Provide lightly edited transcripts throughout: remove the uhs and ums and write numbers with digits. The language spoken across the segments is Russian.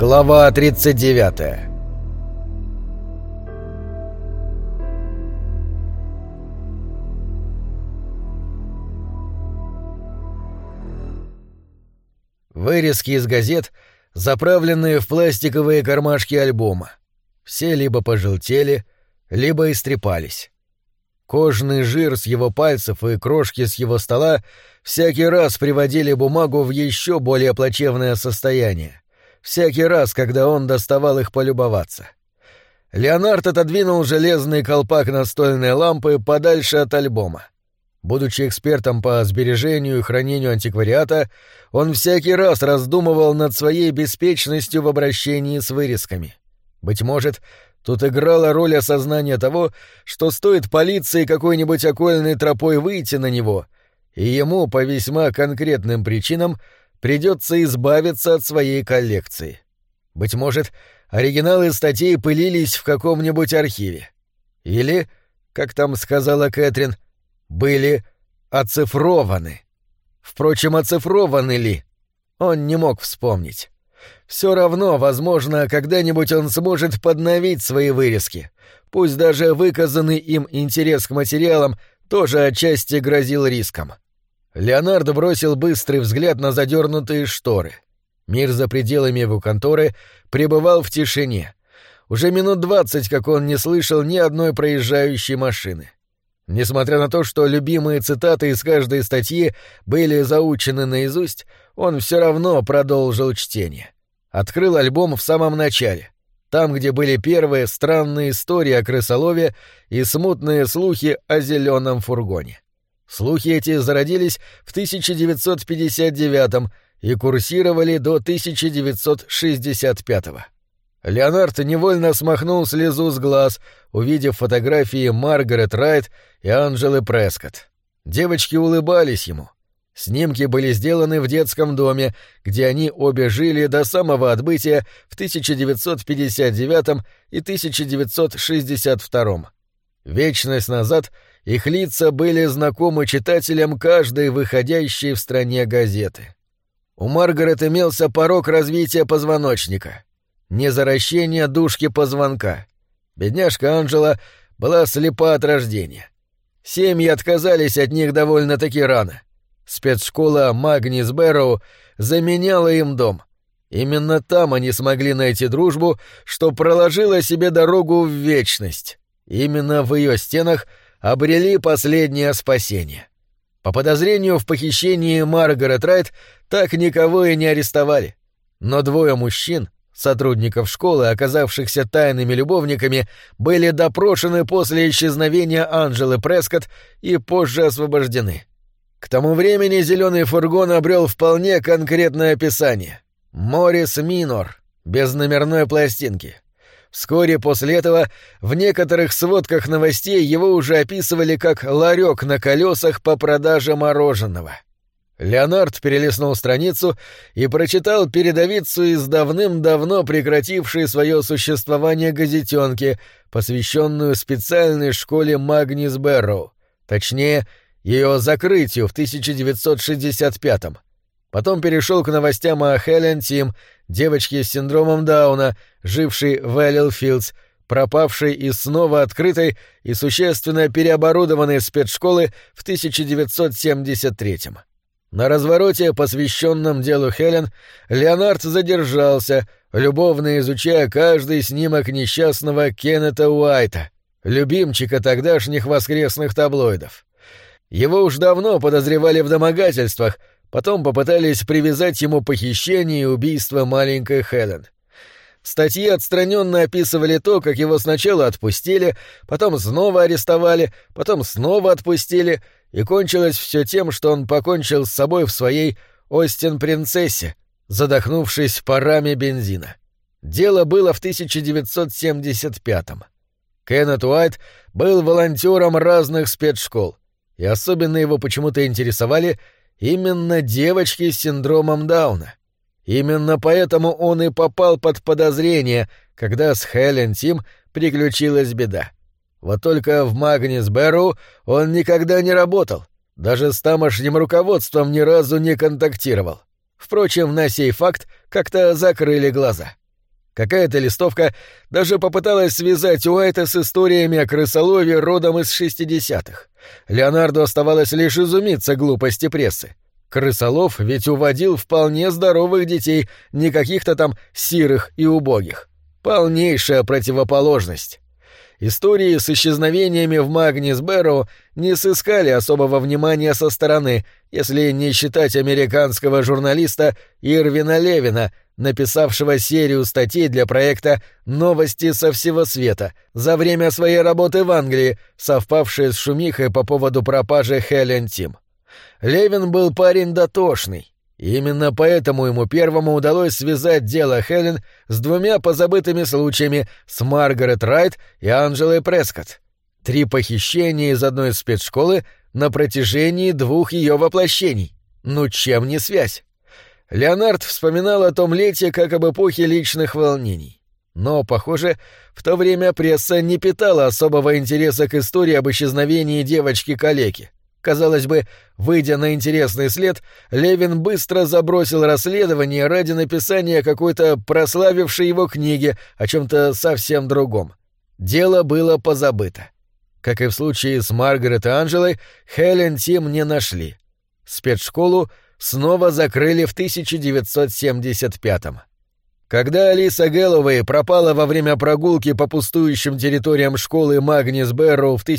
Глава 39. Вырезки из газет, заправленные в пластиковые кармашки альбома. Все либо пожелтели, либо истрепались. Кожный жир с его пальцев и крошки с его стола всякий раз приводили бумагу в еще более плачевное состояние. Всякий раз, когда он доставал их полюбоваться. Леонард отодвинул железный колпак настольной лампы подальше от альбома. Будучи экспертом по сбережению и хранению антиквариата, он всякий раз раздумывал над своей беспечностью в обращении с вырезками. Быть может, тут играла роль осознания того, что стоит полиции какой-нибудь окольной тропой выйти на него, и ему по весьма конкретным причинам придется избавиться от своей коллекции. Быть может, оригиналы статей пылились в каком-нибудь архиве. Или, как там сказала Кэтрин, были оцифрованы. Впрочем, оцифрованы ли? Он не мог вспомнить. Все равно, возможно, когда-нибудь он сможет подновить свои вырезки. Пусть даже выказанный им интерес к материалам тоже отчасти грозил риском. Леонард бросил быстрый взгляд на задернутые шторы. Мир за пределами его конторы пребывал в тишине. Уже минут 20, как он не слышал ни одной проезжающей машины. Несмотря на то, что любимые цитаты из каждой статьи были заучены наизусть, он все равно продолжил чтение. Открыл альбом в самом начале, там, где были первые странные истории о крысолове и смутные слухи о зеленом фургоне. Слухи эти зародились в 1959 и курсировали до 1965. Леонард невольно смахнул слезу с глаз, увидев фотографии Маргарет Райт и Анжелы Прескотт. Девочки улыбались ему. Снимки были сделаны в детском доме, где они обе жили до самого отбытия в 1959 и 1962. Вечность назад их лица были знакомы читателям каждой выходящей в стране газеты. У Маргарет имелся порок развития позвоночника. Незаращение дужки позвонка. Бедняжка Анжела была слепа от рождения. Семьи отказались от них довольно-таки рано. Спецшкола Магнис Бэрроу заменяла им дом. Именно там они смогли найти дружбу, что проложила себе дорогу в вечность. Именно в ее стенах обрели последнее спасение. По подозрению в похищении Маргарет Райт так никого и не арестовали. Но двое мужчин, сотрудников школы, оказавшихся тайными любовниками, были допрошены после исчезновения Анжелы Прескотт и позже освобождены. К тому времени зеленый фургон обрел вполне конкретное описание — Моррис Минор, без номерной пластинки. Вскоре после этого в некоторых сводках новостей его уже описывали как ларек на колесах по продаже мороженого. Леонард перелистнул страницу и прочитал передовицу из давным-давно прекратившей свое существование газетенки, посвященную специальной школе Магнис Бэрроу, точнее, ее закрытию в 1965-м. Потом перешел к новостям о Хелен Тим, девочке с синдромом Дауна, жившей в Эллилфилдс, пропавшей из снова открытой и существенно переоборудованной спецшколы в 1973-м. На развороте, посвященном делу Хелен, Леонард задержался, любовно изучая каждый снимок несчастного Кеннета Уайта, любимчика тогдашних воскресных таблоидов. Его уж давно подозревали в домогательствах, потом попытались привязать ему похищение и убийство маленькой Хелен. Статьи отстраненно описывали то, как его сначала отпустили, потом снова арестовали, потом снова отпустили, и кончилось все тем, что он покончил с собой в своей Остин-принцессе, задохнувшись парами бензина. Дело было в 1975-м. Кеннет Уайт был волонтером разных спецшкол, и особенно его почему-то интересовали именно девочки с синдромом Дауна. Именно поэтому он и попал под подозрение, когда с Хелен Тим приключилась беда. Вот только в Магнис Бэрроу он никогда не работал, даже с тамошним руководством ни разу не контактировал. Впрочем, на сей факт как-то закрыли глаза. Какая-то листовка даже попыталась связать Уайта с историями о крысолове родом из 60-х. Леонарду оставалось лишь изумиться глупости прессы. Крысолов ведь уводил вполне здоровых детей, не каких-то там сирых и убогих. Полнейшая противоположность. Истории с исчезновениями в Магнис-Бэрроу не сыскали особого внимания со стороны, если не считать американского журналиста Ирвина Левина, написавшего серию статей для проекта «Новости со всего света» за время своей работы в Англии, совпавшие с шумихой по поводу пропажи Хелен Тим. Левин был парень дотошный. И именно поэтому ему первому удалось связать дело Хелен с двумя позабытыми случаями с Маргарет Райт и Анджелой Прескотт. 3 похищения из одной спецшколы на протяжении 2 ее воплощений. Ну чем не связь? Леонард вспоминал о том лете как об эпохе личных волнений. Но, похоже, в то время пресса не питала особого интереса к истории об исчезновении девочки-калеки. Казалось бы, выйдя на интересный след, Левин быстро забросил расследование ради написания какой-то прославившей его книги о чем-то совсем другом. Дело было позабыто. Как и в случае с Маргарет и Анджелой, Хелен Тим не нашли. Спецшколу снова закрыли в 1975-м. Когда Алиса Гэллоуэй пропала во время прогулки по пустующим территориям школы Магнис-Бэрроу в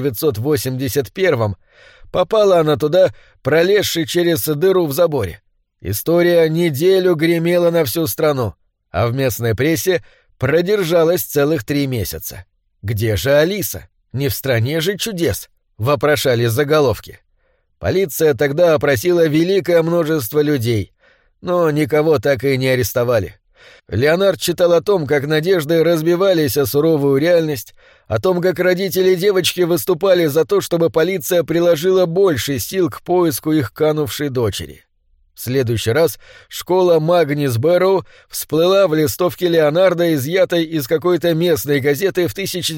1981-м, попала она туда, пролезши через дыру в заборе. История неделю гремела на всю страну, а в местной прессе продержалась целых 3 месяца. «Где же Алиса? Не в стране же чудес?» — вопрошали заголовки. Полиция тогда опросила великое множество людей, но никого так и не арестовали. Леонард читал о том, как надежды разбивались о суровую реальность, о том, как родители девочки выступали за то, чтобы полиция приложила больше сил к поиску их канувшей дочери. В следующий раз школа Магнис-Бэрроу всплыла в листовке Леонарда, изъятой из какой-то местной газеты в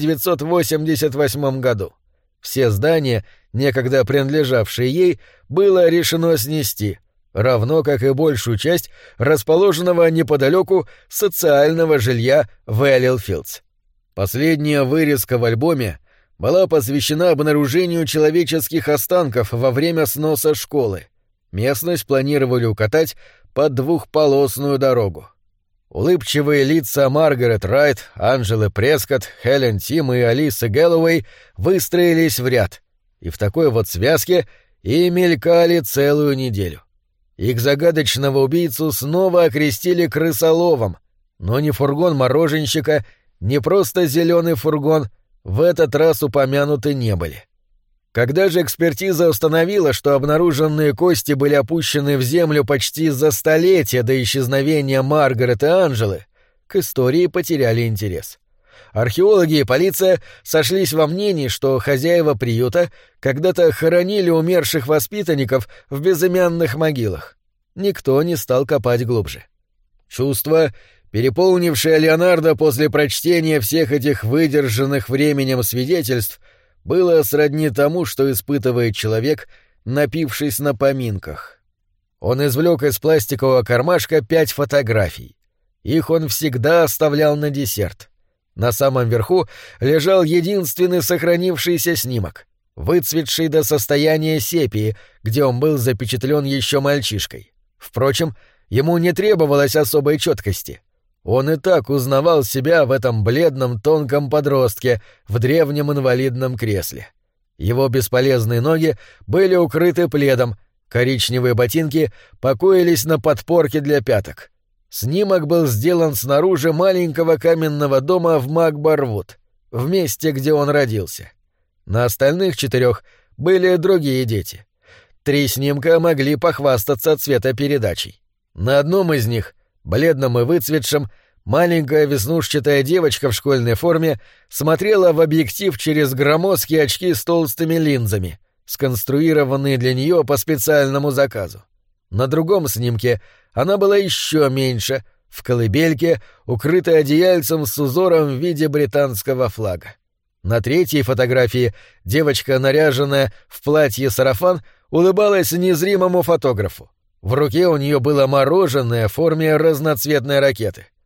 1988 году. Все здания, некогда принадлежавшие ей, было решено снести, равно как и большую часть расположенного неподалеку социального жилья Вэллилфилдс. Последняя вырезка в альбоме была посвящена обнаружению человеческих останков во время сноса школы. Местность планировали укатать под 2-полосную дорогу. Улыбчивые лица Маргарет Райт, Анджелы Прескотт, Хелен Тим и Алисы Гэллоуэй выстроились в ряд, и в такой вот связке и мелькали целую неделю. Их загадочного убийцу снова окрестили крысоловом, но ни фургон мороженщика, ни просто зеленый фургон в этот раз упомянуты не были. Когда же экспертиза установила, что обнаруженные кости были опущены в землю почти за столетие до исчезновения Маргарет и Анджелы, к истории потеряли интерес. Археологи и полиция сошлись во мнении, что хозяева приюта когда-то хоронили умерших воспитанников в безымянных могилах. Никто не стал копать глубже. Чувство, переполнившее Леонардо после прочтения всех этих выдержанных временем свидетельств, было сродни тому, что испытывает человек, напившись на поминках. Он извлек из пластикового кармашка 5 фотографий. Их он всегда оставлял на десерт. На самом верху лежал единственный сохранившийся снимок, выцветший до состояния сепии, где он был запечатлен еще мальчишкой. Впрочем, ему не требовалось особой четкости. Он и так узнавал себя в этом бледном тонком подростке в древнем инвалидном кресле. Его бесполезные ноги были укрыты пледом, коричневые ботинки покоились на подпорке для пяток. Снимок был сделан снаружи маленького каменного дома в Макбарвуд, в месте, где он родился. На остальных 4 были другие дети. 3 снимка могли похвастаться цветопередачей. На одном из них, бледном и выцветшем, маленькая веснушчатая девочка в школьной форме смотрела в объектив через громоздкие очки с толстыми линзами, сконструированные для нее по специальному заказу. На другом снимке она была еще меньше, в колыбельке, укрытой одеяльцем с узором в виде британского флага. На 3-й фотографии девочка, наряженная в платье-сарафан, улыбалась незримому фотографу. В руке у нее было мороженое в форме разноцветной ракеты.